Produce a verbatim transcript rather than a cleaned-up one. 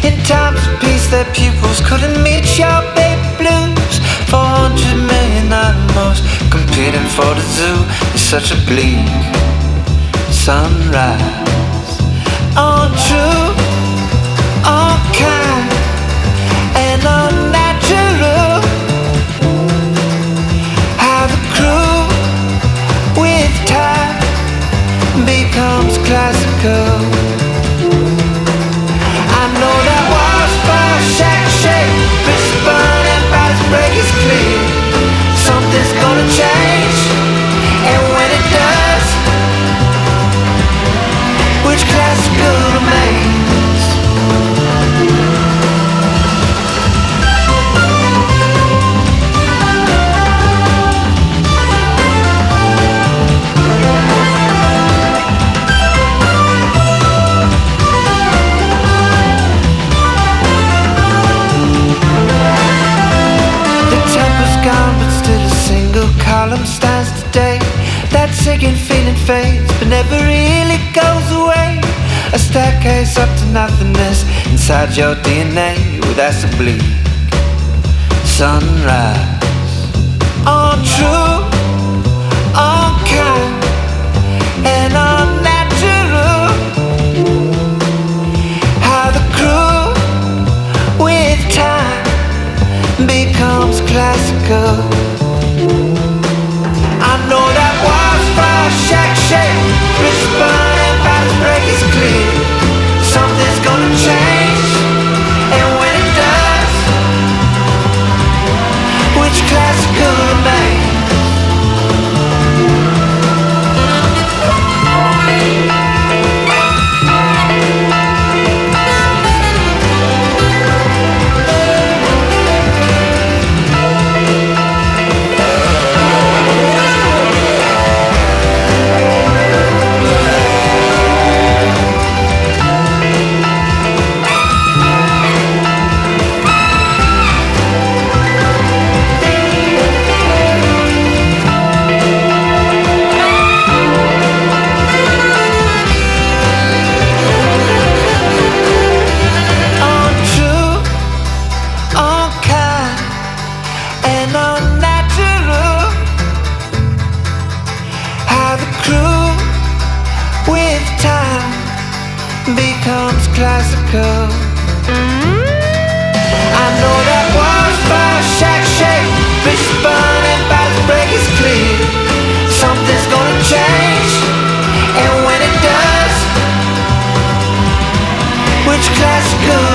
In times of peace, their pupils couldn't meet your baby blues. Four hundred million animals competing for the zoo. It's such a bleak sunrise. All true, all kind, and unnatural. How the crew with time becomes classical. I know that walls fall, shack shake, bricks burn and bodies break. It's clear something's gonna change, and when it does, which classical remains? Column stands today. That sinking feeling fades, but never really goes away. A staircase up to nothingness inside your D N A. Well, that's a bleak sunrise. All true, all kind, and unnatural. How the crew with time becomes classical. I know that walls fall, shack shake, bricks burn and bodies break. It's clear something's gonna change, and when it does, which classical remains? Becomes classical. I know that walls fall, shack shake, bricks burn and bodies break. It's clear something's gonna change, and when it does, which classical